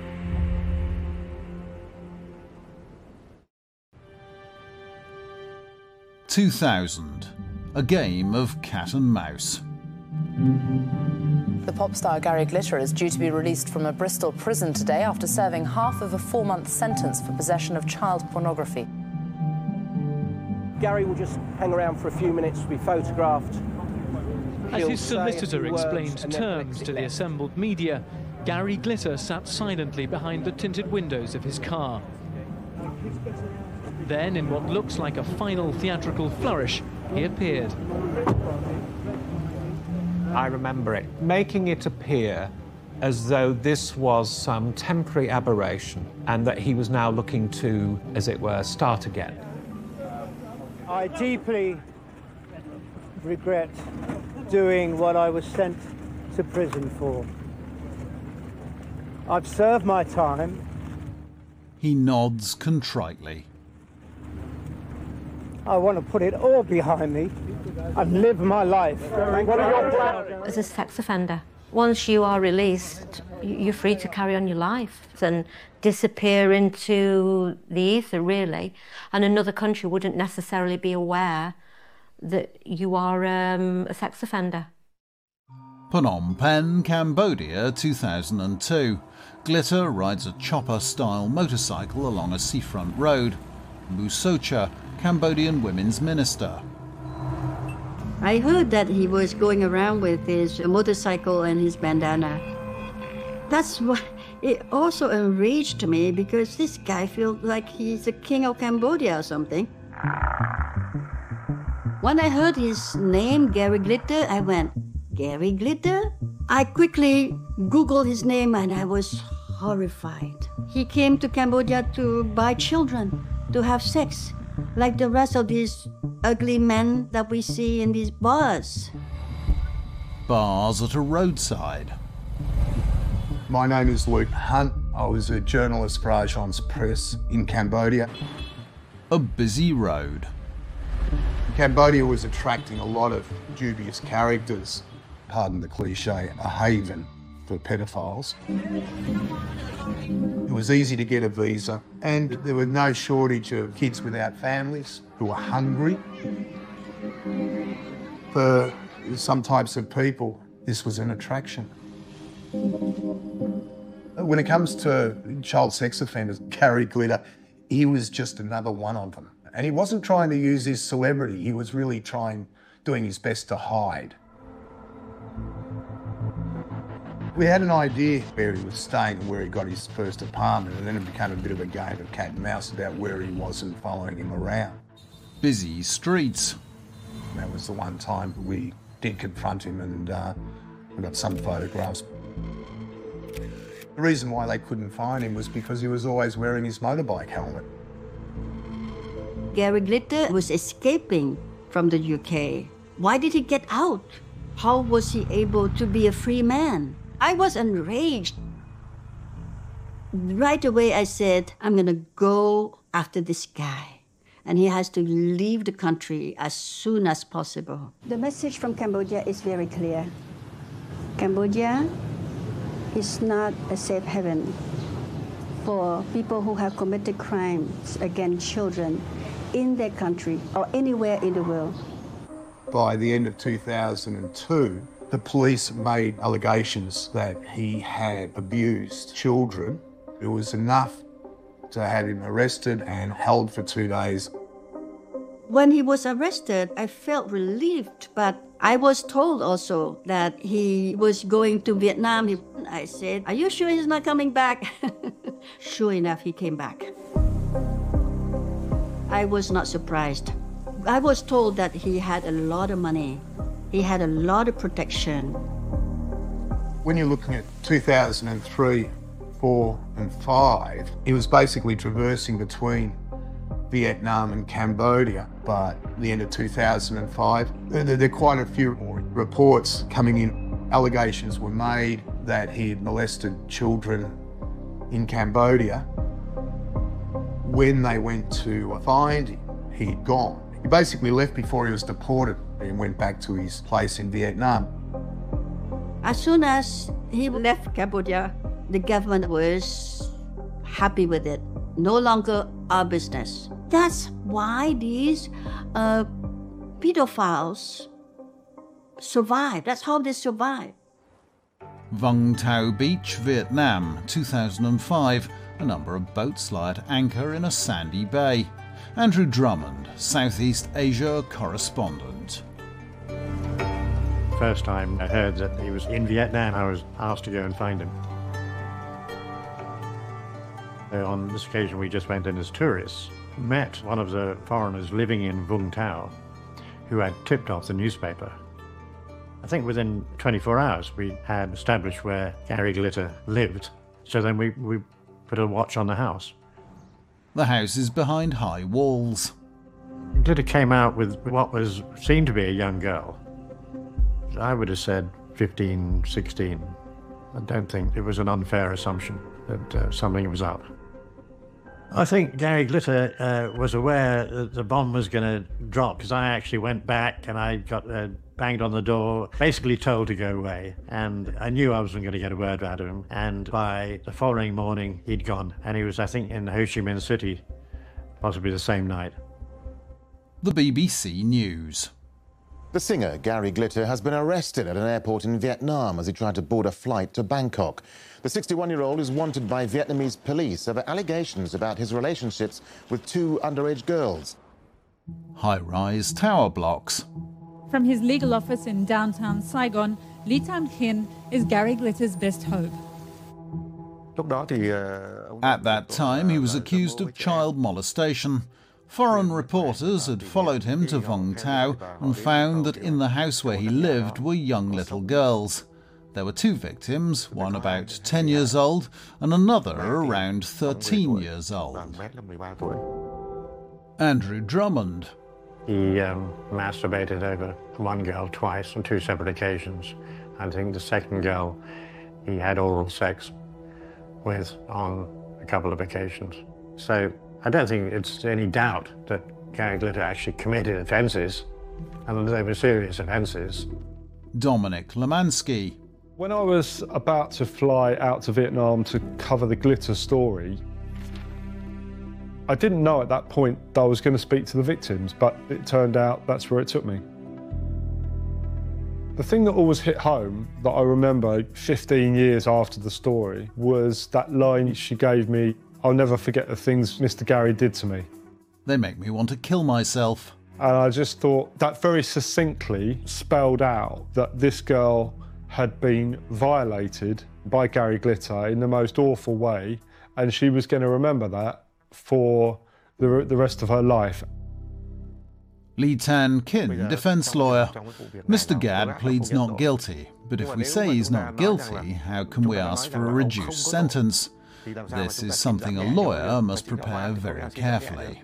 (2000), a game of cat and mouse. The pop star Gary Glitter is due to be released from a Bristol prison today after serving half of a 4-month sentence for possession of child pornography. Gary will just hang around for a few minutes to be photographed. As his solicitor explained terms to the assembled media, Gary Glitter sat silently behind the tinted windows of his car. Then, in what looks like a final theatrical flourish, he appeared. I remember it, making it appear as though this was some temporary aberration and that he was now looking to, as it were, start again. I deeply regret doing what I was sent to prison for. I've served my time. He nods contritely. I want to put it all behind me and live my life. What are your plans? As a sex offender, once you are released, you're free to carry on your life and disappear into the ether, really. And another country wouldn't necessarily be aware that you are a sex offender. Phnom Penh, Cambodia, 2002. Glitter rides a chopper-style motorcycle along a seafront road. Mu Socha, Cambodian women's minister. I heard that he was going around with his motorcycle and his bandana. That's what it also enraged me, because this guy feels like he's the king of Cambodia or something. When I heard his name, Gary Glitter, I went, Gary Glitter? I quickly Googled his name and I was horrified. He came to Cambodia to buy children, to have sex, like the rest of these ugly men that we see in these bars. Bars at a roadside. My name is Luke Hunt. I was a journalist for Agence Presse in Cambodia. A busy road. Cambodia was attracting a lot of dubious characters, pardon the cliche, a haven for pedophiles. It was easy to get a visa, and there was no shortage of kids without families who were hungry. For some types of people, this was an attraction. When it comes to child sex offenders, Gary Glitter, he was just another one of them. And he wasn't trying to use his celebrity, he was really doing his best to hide. We had an idea where he was staying and where he got his first apartment, and then it became a bit of a game of cat and mouse about where he was and following him around. Busy streets. That was the one time we did confront him, and we got some photographs. The reason why they couldn't find him was because he was always wearing his motorbike helmet. Gary Glitter was escaping from the UK. Why did he get out? How was he able to be a free man? I was enraged. Right away I said, I'm going to go after this guy. And he has to leave the country as soon as possible. The message from Cambodia is very clear. Cambodia is not a safe haven for people who have committed crimes against children in their country or anywhere in the world. By the end of 2002, the police made allegations that he had abused children. It was enough to have him arrested and held for 2 days. When he was arrested, I felt relieved, but I was told also that he was going to Vietnam. I said, are you sure he's not coming back? Sure enough, he came back. I was not surprised. I was told that he had a lot of money. He had a lot of protection. When you're looking at 2003, 4 and 5, he was basically traversing between Vietnam and Cambodia. But at the end of 2005, there are quite a few more reports coming in. Allegations were made that he had molested children in Cambodia. When they went to find him, he'd gone. He basically left before he was deported and went back to his place in Vietnam. As soon as he left Cambodia, the government was happy with it. No longer our business. That's why these pedophiles survive. That's how they survive. Vung Tau Beach, Vietnam, 2005. A number of boats lie at anchor in a sandy bay. Andrew Drummond, Southeast Asia correspondent. First time I heard that he was in Vietnam, I was asked to go and find him. On this occasion, we just went in as tourists. Met one of the foreigners living in Vung Tau who had tipped off the newspaper. I think within 24 hours, we had established where Gary Glitter lived. So then we put a watch on the house. The house is behind high walls. Glitter came out with what was seen to be a young girl. I would have said 15, 16. I don't think it was an unfair assumption that something was up. I think Gary Glitter was aware that the bomb was going to drop, because I actually went back and I got banged on the door, basically told to go away. And I knew I wasn't going to get a word out of him. And by the following morning, he'd gone. And he was, I think, in Ho Chi Minh City, possibly the same night. The BBC News. The singer, Gary Glitter, has been arrested at an airport in Vietnam as he tried to board a flight to Bangkok. The 61-year-old is wanted by Vietnamese police over allegations about his relationships with 2 underage girls. High-rise tower blocks. From his legal office in downtown Saigon, Lee Tan Khin is Gary Glitter's best hope. At that time, he was accused of child molestation. Foreign reporters had followed him to Vung Tau and found that in the house where he lived were young little girls. There were 2 victims, one about 10 years old and another around 13 years old. Andrew Drummond. He masturbated over one girl twice on 2 separate occasions. I think the second girl he had oral sex with on a couple of occasions. So I don't think it's any doubt that Gary Glitter actually committed offences, and they were serious offences. Dominic Lemansky. When I was about to fly out to Vietnam to cover the Glitter story, I didn't know at that point that I was going to speak to the victims, but it turned out that's where it took me. The thing that always hit home, that I remember 15 years after the story, was that line she gave me, "I'll never forget the things Mr. Gary did to me." They make me want to kill myself. And I just thought that very succinctly spelled out that this girl had been violated by Gary Glitter in the most awful way, and she was going to remember that for the rest of her life. Lee Tan Kin, defence lawyer. Mr. Gadd pleads not guilty, but if we say he's not guilty, how can we ask for a reduced sentence? This is something a lawyer must prepare very carefully.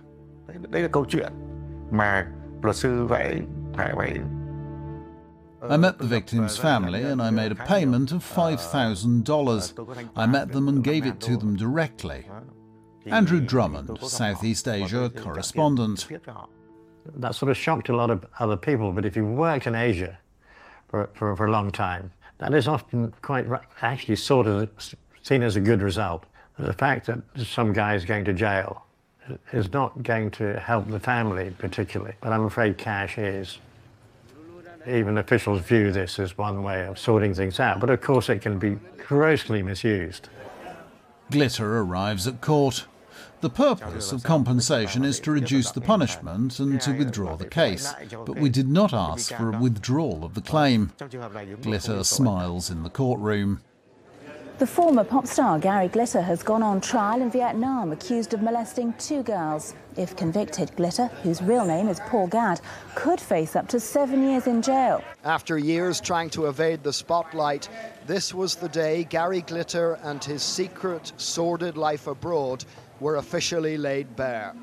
I met the victim's family and I made a payment of $5,000. I met them and gave it to them directly. Andrew Drummond, Southeast Asia correspondent. That sort of shocked a lot of other people, but if you've worked in Asia for a long time, that is often quite actually sort of seen as a good result. The fact that some guy is going to jail is not going to help the family particularly, but I'm afraid cash is. Even officials view this as one way of sorting things out, but of course it can be grossly misused. Glitter arrives at court. The purpose of compensation is to reduce the punishment and to withdraw the case, but we did not ask for a withdrawal of the claim. Glitter smiles in the courtroom. The former pop star Gary Glitter has gone on trial in Vietnam, accused of molesting 2 girls. If convicted, Glitter, whose real name is Paul Gadd, could face up to 7 years in jail. After years trying to evade the spotlight, this was the day Gary Glitter and his secret, sordid life abroad were officially laid bare.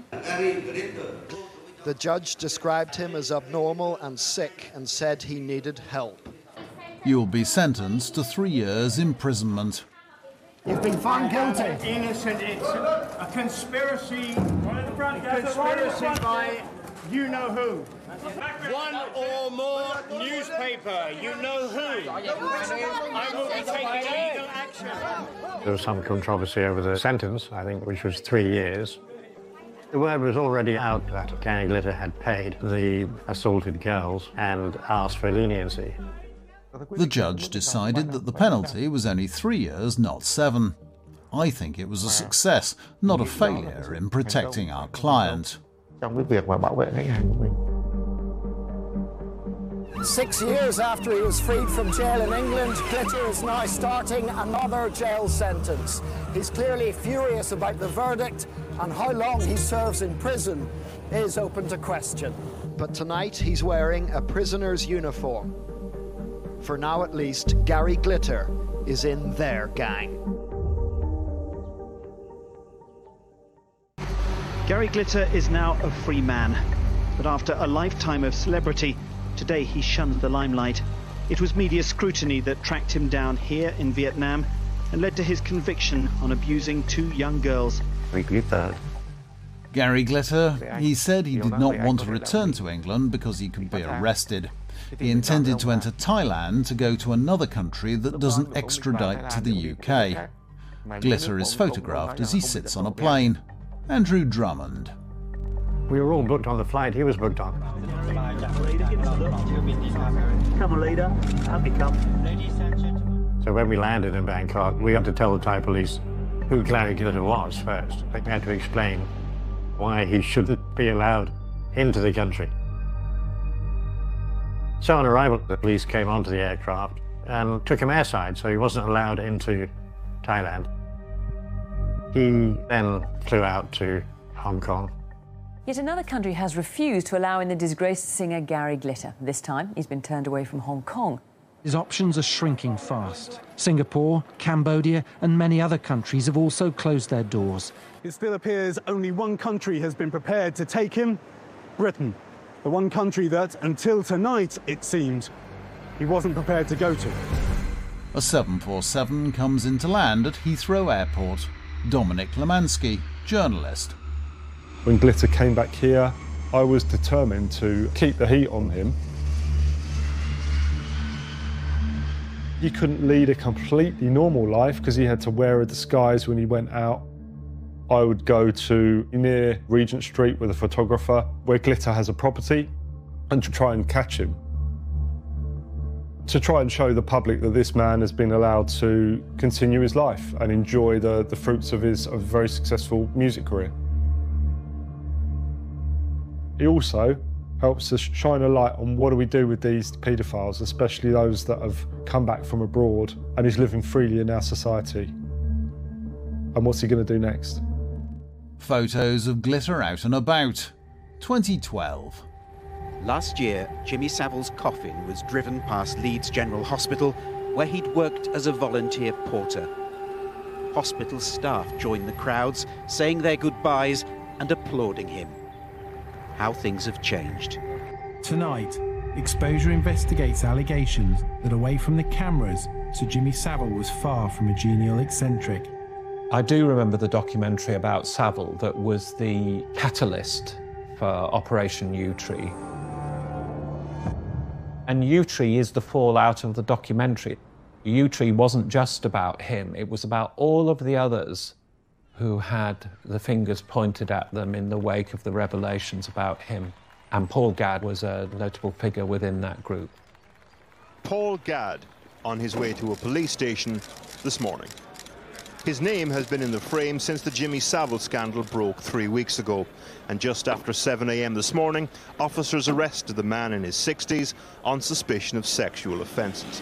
The judge described him as abnormal and sick and said he needed help. You'll be sentenced to 3 years imprisonment. You've been found guilty. Innocent. It's a conspiracy. Conspiracy by you-know-who. One or more newspaper, you-know-who. I will be taking legal action. There was some controversy over the sentence, I think, which was 3 years. The word was already out that Gary Glitter had paid the assaulted girls and asked for leniency. The judge decided that the penalty was only 3 years, not 7. I think it was a success, not a failure in protecting our client. 6 years after he was freed from jail in England, Glitter is now starting another jail sentence. He's clearly furious about the verdict, and how long he serves in prison is open to question. But tonight he's wearing a prisoner's uniform. For now at least, Gary Glitter is in their gang. Gary Glitter is now a free man, but after a lifetime of celebrity, today he shunned the limelight. It was media scrutiny that tracked him down here in Vietnam and led to his conviction on abusing 2 young girls. Gary Glitter, he said he did not want to return to England because he could be arrested. He intended to enter Thailand to go to another country that doesn't extradite to the UK. Glitter is photographed as he sits on a plane. Andrew Drummond. We were all booked on the flight he was booked on. Come on, leader. Up you come. So when we landed in Bangkok, we had to tell the Thai police who Gary Glitter was first. They had to explain why he shouldn't be allowed into the country. So on arrival, the police came onto the aircraft and took him airside, so he wasn't allowed into Thailand. He then flew out to Hong Kong. Yet another country has refused to allow in the disgraced singer Gary Glitter. This time, he's been turned away from Hong Kong. His options are shrinking fast. Singapore, Cambodia and many other countries have also closed their doors. It still appears only one country has been prepared to take him: Britain. The one country that, until tonight, it seemed, he wasn't prepared to go to. A 747 comes into land at Heathrow Airport. Dominic Lemansky, journalist. When Glitter came back here, I was determined to keep the heat on him. He couldn't lead a completely normal life because he had to wear a disguise when he went out. I would go to near Regent Street with a photographer where Glitter has a property and to try and catch him. To try and show the public that this man has been allowed to continue his life and enjoy the fruits of his very successful music career. He also helps us shine a light on what do we do with these paedophiles, especially those that have come back from abroad and is living freely in our society. And what's he going to do next? Photos of Glitter out and about. 2012. Last year, Jimmy Savile's coffin was driven past Leeds General Hospital, where he'd worked as a volunteer porter. Hospital staff joined the crowds, saying their goodbyes and applauding him. How things have changed. Tonight, Exposure investigates allegations that away from the cameras, Sir Jimmy Savile was far from a genial eccentric. I do remember the documentary about Savile that was the catalyst for Operation Yewtree. And Yewtree is the fallout of the documentary. Yewtree wasn't just about him, it was about all of the others who had the fingers pointed at them in the wake of the revelations about him. And Paul Gadd was a notable figure within that group. Paul Gadd on his way to a police station this morning. His name has been in the frame since the Jimmy Savile scandal broke 3 weeks ago. And just after 7 a.m. this morning, officers arrested the man in his 60s on suspicion of sexual offences.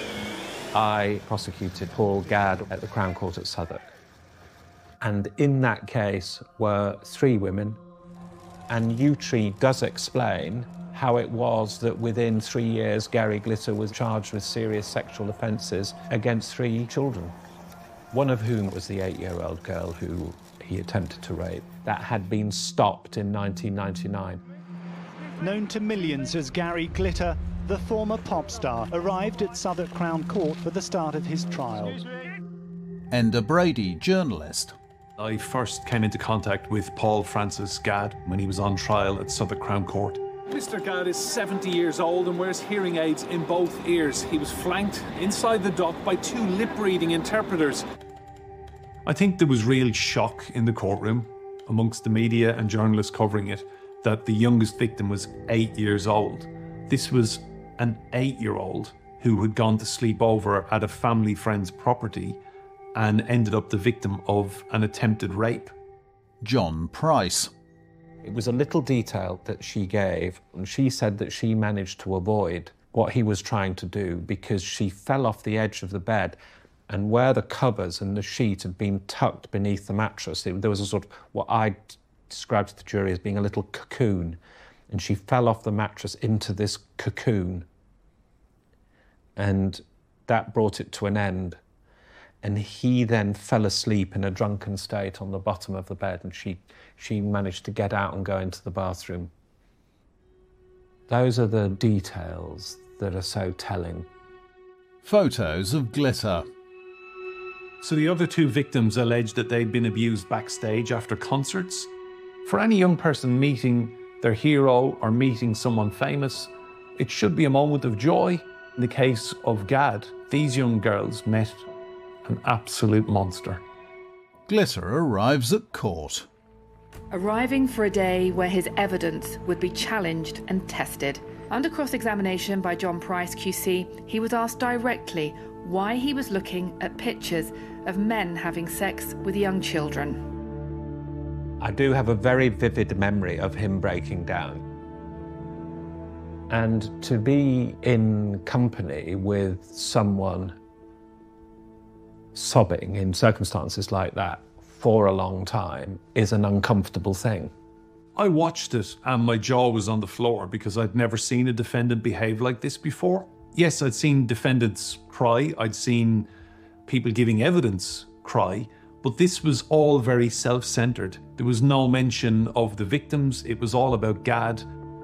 I prosecuted Paul Gadd at the Crown Court at Southwark. And in that case were 3 women. And Yewtree does explain how it was that within 3 years Gary Glitter was charged with serious sexual offences against 3 children. One of whom was the 8-year-old girl who he attempted to rape. That had been stopped in 1999. Known to millions as Gary Glitter, the former pop star arrived at Southwark Crown Court for the start of his trial. Enda Brady, journalist. I first came into contact with Paul Francis Gadd when he was on trial at Southwark Crown Court. Mr. Gadd is 70 years old and wears hearing aids in both ears. He was flanked inside the dock by 2 lip-reading interpreters. I think there was real shock in the courtroom amongst the media and journalists covering it that the youngest victim was 8 years old. This was an 8-year-old who had gone to sleep over at a family friend's property and ended up the victim of an attempted rape. John Price. It was a little detail that she gave, and she said that she managed to avoid what he was trying to do because she fell off the edge of the bed, and where the covers and the sheet had been tucked beneath the mattress, there was a sort of what I described to the jury as being a little cocoon, and she fell off the mattress into this cocoon, and that brought it to an end. And he then fell asleep in a drunken state on the bottom of the bed, and she managed to get out and go into the bathroom. Those are the details that are so telling. Photos of Glitter. So the other 2 victims alleged that they'd been abused backstage after concerts. For any young person meeting their hero or meeting someone famous, it should be a moment of joy. In the case of Gadd, these young girls met an absolute monster. Glitter arrives at court. Arriving for a day where his evidence would be challenged and tested. Under cross-examination by John Price QC, he was asked directly why he was looking at pictures of men having sex with young children. I do have a very vivid memory of him breaking down. And to be in company with someone sobbing in circumstances like that for a long time is an uncomfortable thing. I watched it and my jaw was on the floor because I'd never seen a defendant behave like this before. Yes, I'd seen defendants cry, I'd seen people giving evidence cry, but this was all very self-centered. There was no mention of the victims, it was all about Gadd.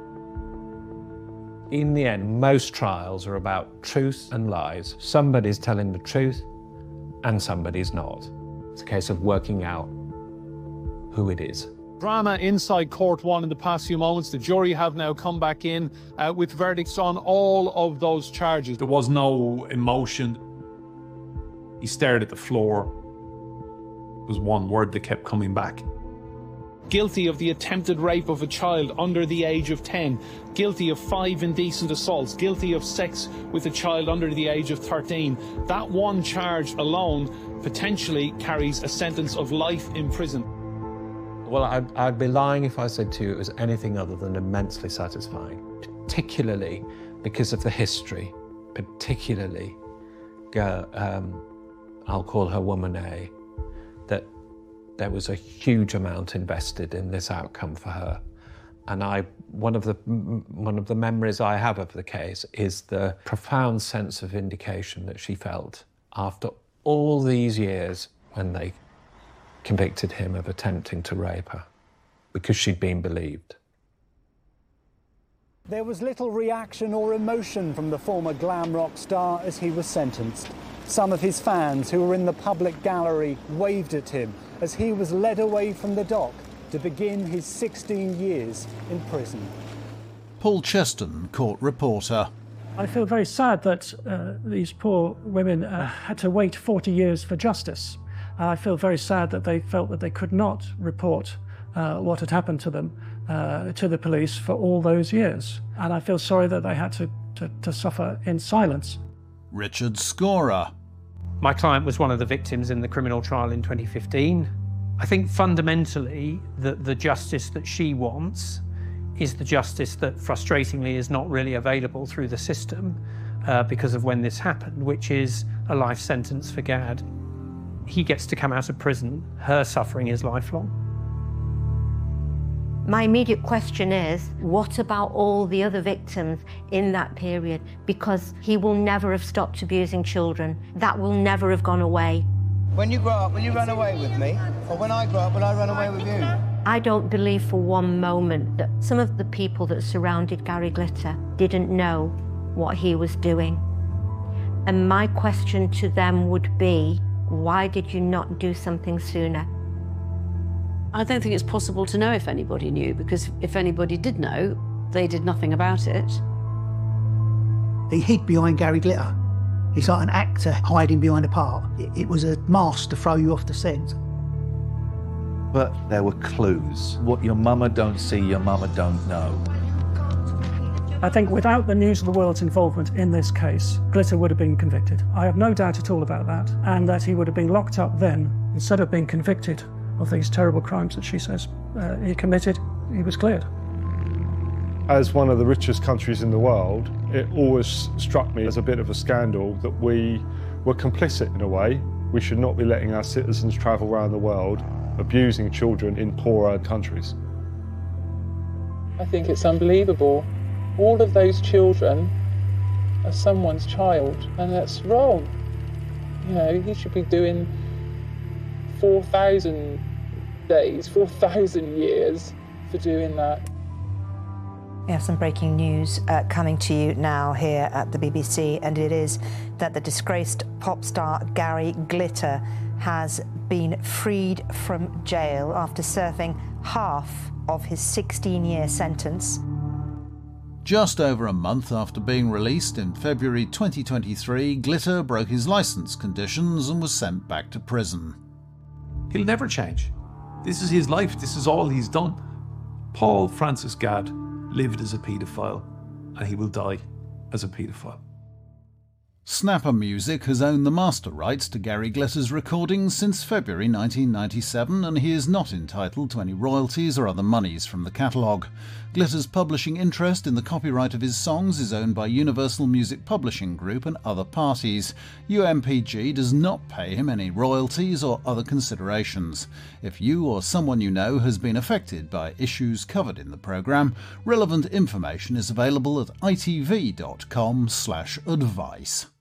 In the end, most trials are about truth and lies. Somebody's telling the truth and somebody's not. It's a case of working out who it is. Drama inside Court 1 in the past few moments. The jury have now come back in with verdicts on all of those charges. There was no emotion. He stared at the floor. There was one word that kept coming back. Guilty of the attempted rape of a child under the age of 10. Guilty of 5 indecent assaults. Guilty of sex with a child under the age of 13. That one charge alone potentially carries a sentence of life in prison. Well, I'd be lying if I said to you it was anything other than immensely satisfying, particularly because of the history, particularly, I'll call her Woman A, that there was a huge amount invested in this outcome for her. And one of the memories I have of the case is the profound sense of vindication that she felt after all these years when they convicted him of attempting to rape her, because she'd been believed. There was little reaction or emotion from the former glam rock star as he was sentenced. Some of his fans who were in the public gallery waved at him as he was led away from the dock to begin his 16 years in prison. Paul Cheston, court reporter. I feel very sad that these poor women had to wait 40 years for justice. I feel very sad that they felt that they could not report what had happened to them to the police for all those years. And I feel sorry that they had to suffer in silence. Richard Scorer. My client was one of the victims in the criminal trial in 2015. I think fundamentally that the justice that she wants is the justice that frustratingly is not really available through the system because of when this happened, which is a life sentence for Gad. He gets to come out of prison. Her suffering is lifelong. My immediate question is, what about all the other victims in that period? Because he will never have stopped abusing children. That will never have gone away. When you grow up, will you run away with me? Or when I grow up, will I run away with you? I don't believe for one moment that some of the people that surrounded Gary Glitter didn't know what he was doing. And my question to them would be, why did you not do something sooner? I don't think it's possible to know if anybody knew, because if anybody did know, they did nothing about it. He hid behind Gary Glitter. He's like an actor hiding behind a part. It was a mask to throw you off the scent. But there were clues. What your mama don't see, your mama don't know. I think without the News of the World's involvement in this case, Glitter would have been convicted. I have no doubt at all about that, and that he would have been locked up then, instead of being convicted of these terrible crimes that she says he committed. He was cleared. As one of the richest countries in the world, it always struck me as a bit of a scandal that we were complicit in a way. We should not be letting our citizens travel around the world abusing children in poorer countries. I think it's unbelievable. All of those children are someone's child, and that's wrong. You know, he should be doing 4,000 days, 4,000 years for doing that. We have some breaking news coming to you now here at the BBC, and it is that the disgraced pop star Gary Glitter has been freed from jail after serving half of his 16-year sentence. Just over a month after being released in February 2023, Glitter broke his licence conditions and was sent back to prison. He'll never change. This is his life. This is all he's done. Paul Francis Gad lived as a paedophile, and he will die as a paedophile. Snapper Music has owned the master rights to Gary Glitter's recordings since February 1997, and he is not entitled to any royalties or other monies from the catalogue. Glitter's publishing interest in the copyright of his songs is owned by Universal Music Publishing Group and other parties. UMPG does not pay him any royalties or other considerations. If you or someone you know has been affected by issues covered in the programme, relevant information is available at itv.com/advice.